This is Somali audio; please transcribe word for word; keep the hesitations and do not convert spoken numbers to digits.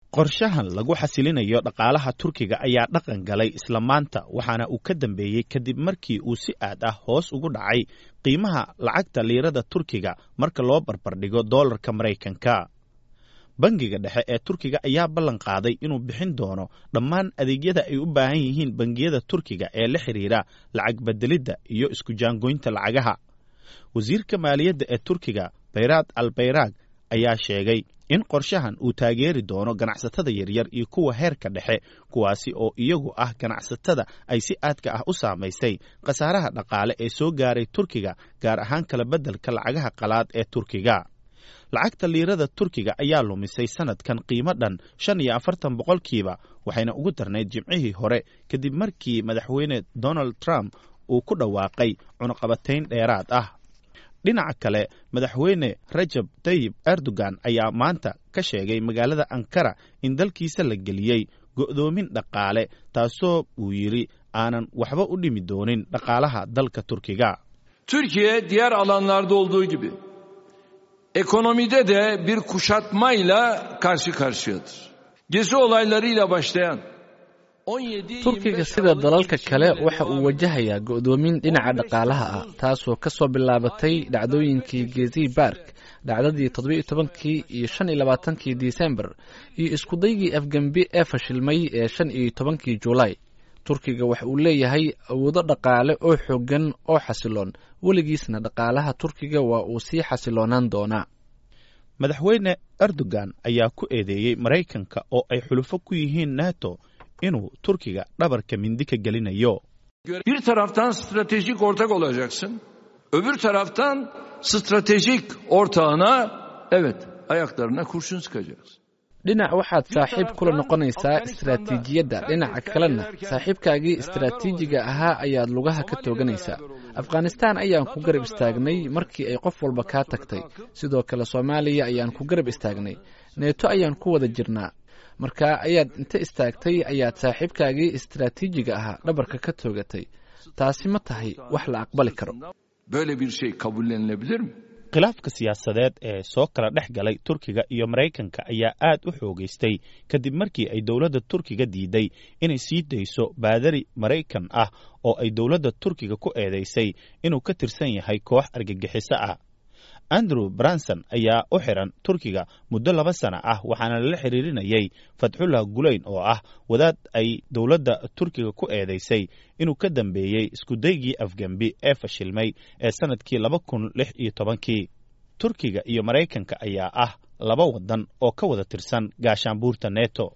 qorshahan lagu xasilinayo dhaqaalaha Turkiga ayaa dhaqan galay isla maanta waxaana uu ka dambeeyay kadib markii uu si aad ah hoos ugu dhacay qiimaha lacagta liirada Turkiga marka loo barbardhigo doolarka Mareykanka. Bangiga dhexe ee Turkiga ayaa ballan qaaday inuu bixin doono dhammaan adeegyada ay u baahan yihiin bangiyada Turkiga ee la xiriira lacag bedelidda iyo isku jaangoynta lacagaha. Wasiirka maaliyadda ee Turkiga Berat Albayrak ayaa sheegay in qorshahan uu taageeri doono ganacsatada yaryar iyo kuwa heerka dhexe kuwaasi oo iyagu ah ganacsatada ay si aadka ah u saamaysay khasaaraha dhaqaale ee soo gaaray Turkiga gaar ahaan kala beddelka lacagaha qalaad ee Turkiga. Lacagta liirada Turkiga ayaa lumisay sanadkan qiimo dhan shan iyo afartan boqolkiiba waxayna ugu darnayd jimcihii hore kadib markii madaxweyne Donald Trump uu ku dhawaaqay cunaqabatayn dheeraad ah. dhinaca kale madaxweyne Recep Tayyip Erdogan ayaa maanta ka sheegay magaalada Ankara in dalkiisa la geliyay go'doomin dhaqaale taasoo uu yiri aanan waxba u dhimi doonin dhaqaalaha dalka Turkiga. Türkiye diğer alanlarda olduğu gibi ekonomide de bir kuşatmayla karşı karşıyadır. Gezi olaylarıyla başlayan Turkiga sida dalalka kale waxa uu wajahayaa go'doomin dhinaca dhaqaalaha ah taasoo ka soo bilaabatay dhacdooyinkii Gezi Park dhacdadii toddoba iyo tobankii iyo shan iyo labaatankii December iyo isku daygii afgambi ee fashilmay ee shan iyo tobankii July. Turkiga waxa uu leeyahay awoodo dhaqaale oo xooggan oo xasiloon weligiisna dhaqaalaha Turkiga waa uu sii xasiloonaan doonaa. Madaxweyne Erdogan ayaa ku eedeeyay Mareykanka oo ay xulufo ku yihiin NATO inuu Turkiga dhabarka mindi ka gelinayo. Bir taraftan stratejik ortak olacaksın, öbür taraftan stratejik ortağına evet ayaklarına kurşun sıkacaksın. dhinac waxaad saaxiib kula noqonaysaa istiraatiijiyadda dhinaca kalena saaxiibkaagii istiraatiijiga ahaa ayaad lugaha ka tooganaysaa. Afghanistan ayaan ku garab istaagnay markii ay qof walba ka tagtay, sidoo kale Soomaaliya ayaan ku garab istaagnay, NATO ayaan ku wada jirnaa. marka ayaad inta istaagtay ayaad saaxiibkaagii istiraatiijiga ahaa dhabarka ka toogatay. taasi ma tahay wax la aqbali karo. Böyle bir şey kabullenilebilir mi? khilaafka siyaasadeed ee soo kala dhex galay Turkiga iyo Mareykanka ayaa aad u xoogaystay kadib markii ay dawladda Turkiga diiday inay sii dayso baadari Mareykan ah oo ay dawladda Turkiga ku eedeysay inuu ka tirsan yahay koox argagixiso ah. Andrew Branson ayaa u xiran Turkiga muddo laba sano ah waxaana la xiriirinayay Fethullah Gulen oo ah wadaad ay dawladda Turkiga ku eedeysay inuu ka dambeeyay isku daygii afgambi ee fashilmay ee sanadkii laba kun lix iyo tobankii. Turkiga iyo Mareykanka ayaa ah laba wadan oo ka wada tirsan gaashaanbuurta NATO.